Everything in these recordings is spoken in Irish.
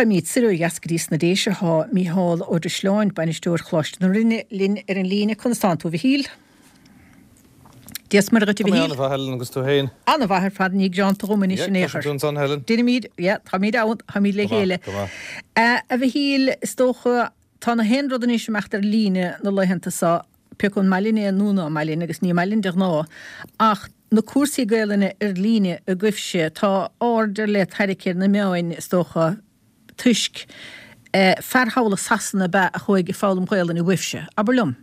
Praimid sirú jasgrís na déise ha Mícheál ó de Sláin banisteúr chláist na rinne lin an líne constantú vi híl. Dies mar go vi híl. Anna Helen agus tú héin. Anna bhar fad ní John Roman is néchar. Dinamid, ja, Hamid out, Hamid le héle. A vi híl stocha tána henrod an is meachtar líne na leihananta sa pekon maline núna maline agus ní malin der ná. Ach na cuasaí gaeilena líne a gcuifse tá order le haricir na meáin stocha tuisk ferhála sasanna be a chuig i fálam gaeilena i bhuifse. Aber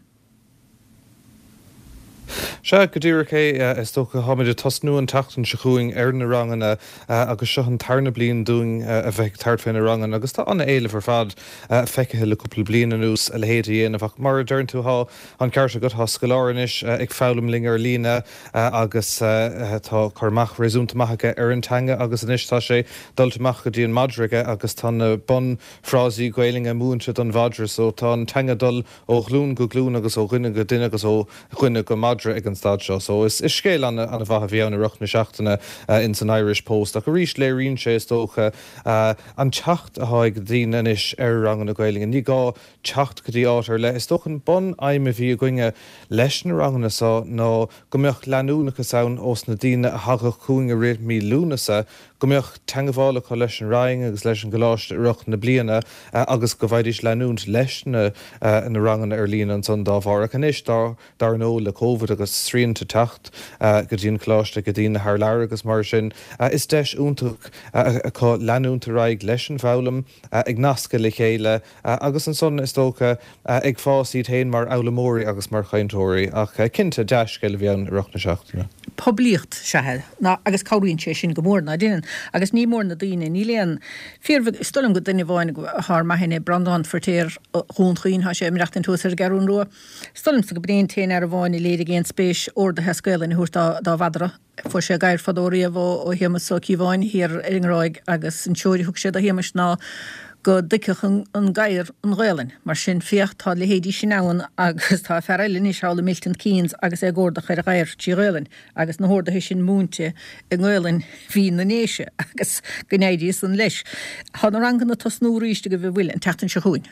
Se go dtíir is tócha haid a tasnú an tatan se chuing na rangan agus seo an tarna blion dún a bheith tart féin rangan agus tá anna éile for fad feice le cúpla blian an ús a lehéad dhéana bh mar dern túá an ceart a go scoláranis ag fálam lingar lína agus tá chumach réúntaachcha ar an tanga agus an istá sé dultamach go dtíon madraige agus tá bon frásaí gailing a múnse don bhadra so tá an tanga dul ó glún go glún agus ó chuine go duine agus ó chuine go madra ag an stad seo. So is scéil an a bhatha bhí anna ruchna seachtainna in san Irish Post. A go rís léiríonn sé tócha an teacht a háid go dtíine is ar rangan na Gaeilge. Ní gá teacht go dtí átar le. Is tócha an bon aimime bhí a goinge leis na ranganna sa nó go mbeoch leanúnacha saon os na daoine a haga chuing a réit mí lúnasa go mbeoch teangabhála chu leis an raing agus leis an goláiste ruch na bliana agus go bhaidir leanúnt leis na rangan ar líana an son dábhar. A canis dar nó le COVID agus sríonnta teacht go dtíon chláiste go dtíon th leir agus mar sin. Is deis úntaach có leanúnta raig leis an bhelamm ag nasca le chéile agus an son is tócha ag fásaí tain mar elamóí agus mar chaintóirí ach cinnte deis go le bheann ruchna seachtainna. Poblíocht sehead ná agus cáíonn sé sin go mór na duine agus ní mór na daoine ní léon fíormh stolam go duine bháin th maithine brandán fortéir chuúnchaoin ha sé reachtain tús ar garún ruá. Stolam sa go bréon téin ar a bháin i léad géon spéis or de hescailin thuair dá bhadra fu sé gaiir fadóí a bh ó hiamas so cíháin hir rinráig agus an teoirí thug sé a hiamas ná go dicech an gaiir an ghailin, mar sin fiocht tá le héadí sin áhan agus tá ferrailin is hála Milton Keynes agus gordach ar a gaiir tí ghailin agus na hórdathe sin múnte i ghailin hí na néise agus gnéidí an leis. Tá na rangan na tasnúríiste go bh bhfuil an tetan se chuin.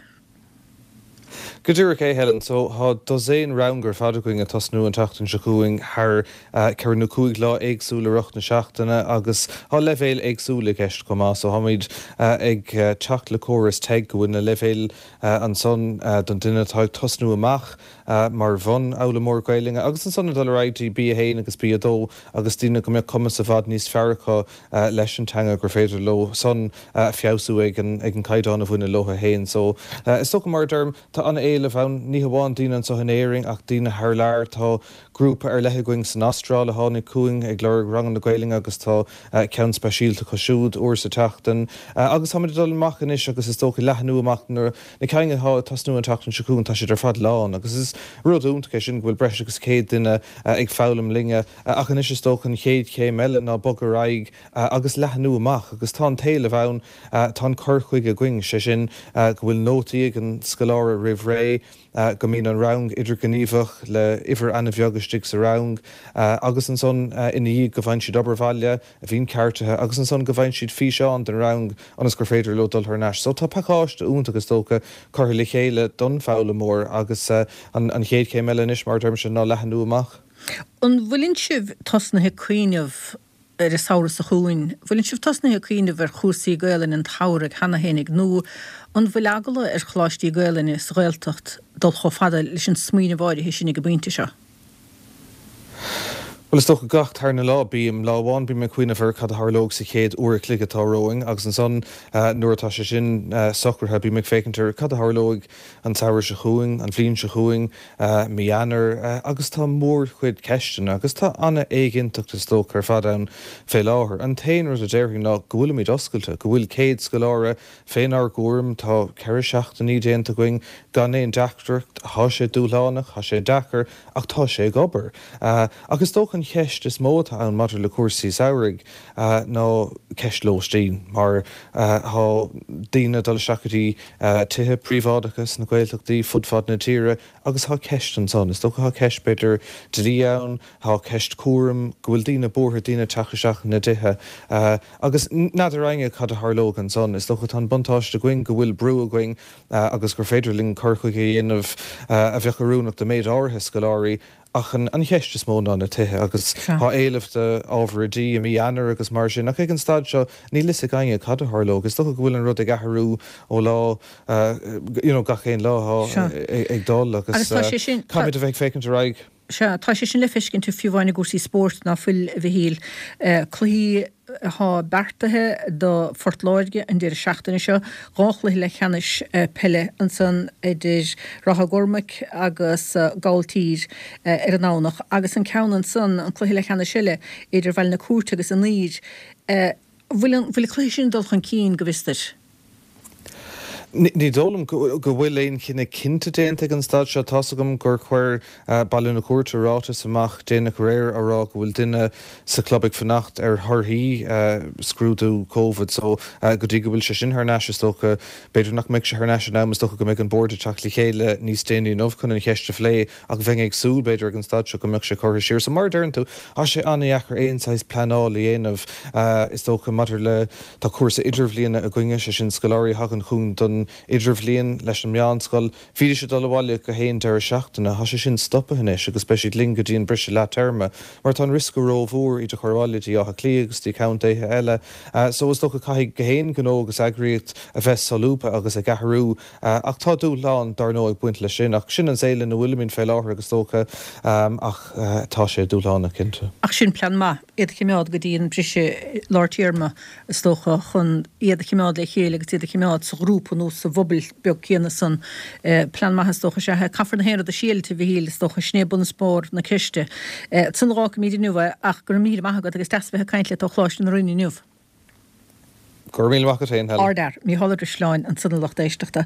Go dtíir Helen, so há doséin rangar fadacuing a tasnú an teachtain se chuing th cearnú cuaig lá éagsúla ruchna seachtainna agus há levéil éagsúla ceist comá, so haid ag teacht le choras teag go bhfuin na levéil an son don duine tá tasnú amach mar bhon ála mór Gaeilge agus an son dul ráidí bí a héin agus bí a dó agus tíine go mbeadh cumas a bhd níos fearcha leis an teanga gur féidir lo son fiabhsú ag an caiidán a bhfuine lotha héin. So is so go mar derm tá anna éile bhain ní hamháin daoine an sa hanéiring ach daoine th leir tá grúpa ar letheguing san Astráil a tháinig cuaing ag leir rangan na Gaeilge agus tá ceann speisialta cosisiúd uair sa teachtain agus haid dul amachchan is agus is tócha leithnú amachtain na ceange há tasnú an teachtain se cún tá sé ar fad lán agus is rud úntacha sin bhfuil breis agus céad duine ag fálam linge achan is tóchan chéad céim eile ná bogur raig agus leithnú amach agus tá téile bhain tá churchuig a going sé sin go bhfuil nótaí ag an scoláire rih ré go mín an rang idir gníomhach le ihar anna bheagustig sa rang agus an son ina dhí go bhain siad obairmhaile a bhíon ceartathe agus an son go bhain siad fí seán den rang anas gur féidir le dul th neis. So tá paáiste úntagus tócha chuir le chéile don fála mór agus an chéad céim eile is mar derm sin ná leithnú amach. An bhfuilinn sibh tasnathe cuiineh ar is saoras a chuin, bhfuilinn sibh tasnathe cuiineh ar chúsaí Gaeilge an thabhraigh hena hénig nó an bhfuil agala ar chláistí Gaeilge is Gaeltacht dul cho fada leis an smaoine bháide sin go bhainte seo. Well, is tócha gach tar na lá bíam láháin bí me cuiinehar cad tharlóg sa chéad uair cligatá roing agus an son nuairtá sé sin socrtha bí me fécintar cad tharlóg an tower se chuing, an bhlion se chuing, mianar agus tá mór chuid ceistin agus tá anna éiginntaachtas tócha ar fad an fé láthair. An tain ru a déirring ná go bhfuil míid oscailte, go bhfuil céad scoláire féin ar gúram tá ceir seachtaí déanta going gan éon deachtracht, há sé dúlánach, há sé dechar ach tá sé gobar. Agus tócha an cheist is móta an mar le cuasaí saoirigh nó ceistlóistín mar há daine dul seachtaí tuthe príomhádachas na Gaeltachtaí fudfad na tíre agus há ceist an son. Is tócha há ceist beidir drí ann, há ceist cuaram, go bhfuil daine bortha daine teachaseach na dithe. Agus nadidir ainge cad a tharlóg an son. Is tócha tan buntáiste going go bhfuil brú a going agus gur féidirling corchuige dhéanamh a bheitharúnach de méid áthe scoláirí ach an cheist is mó ná na tuthe agus há éileh de ábhradí a mí anar agus mar sin ach ag an stad seo ní lisa gaiine cad a tharlóg. Is tócha go bhfuil an rud ag athrú ó lá gachéon lá ag dul agus caiid a bheith fécinn raig. Tá sé sin le fiscinn tú fiúhhainna gúsaí sport ná fuil a bhíhíl. Chluí há bertathe do fortláirge an déir seachtainna seo gáchlaí le cheannis pelle an san idir ratha gormaic agus gáiltír ar an nánach agus an ceann an san an chluí le cheanna siile idir bhil na cuairte agus an níd. Bhfuil chluí sin dul chun cín go bhisteir. Ní dólam go bhfuil éon cinna cinnte déanta an stad seo tasagam gur chuir bailúna cuairte rátas amach déana réir ará go bhfuil duine sa clubig fannacht ar thorthaí scrúdú COVID so go dtí go bhfuil se sin thneise tócha beidir nach mic se thneise námas tócha go méid an bord teach le chéile níos déanaí nómh chun an cheiste lé ach bheith ag súl beidir an stad seo go mic se choir siir. So mar dearn tú á sé annaíachar éonáis planáil dhéanamh is tócha matar le tá cuasa idirbhlíonna a gcuinge se sin scoláirí hagan chuún don idirbhlíon leis an meánscoil fiidir se dul bháile go héon ar seachtainna há sé sin stoppa inis agus speisiad lingadíon brise le terma mar tá risco rómhór idir chorháilití á clíagus tí countéithe eile. So is tócha caiigh go héon gó agus agraíocht a bheith salúpa agus a gathú ach tá dú lán dar nó ag buint le sin ach sin an éile na bhfuilmín fé láthair agus tócha ach tá sé dúláánna cinnte. Ach sin plan má iad chimeád go dtíon brise láirtíarma is tócha chun iad chimeád le chéile agus iad chimeád sa grúpa nó sa bhobal beag céanna san plan maithas tócha sé caafar na héad a síalta bhíhíil is tócha snébun spór na ciste. San rá míidir nuha ach gur mí maithagad agus tasbethe caiintle tá chláiste na roiine nuh. Gur mí maithagad féin hell. Ardar, mí háidir sláin an sanna locht éisteachta.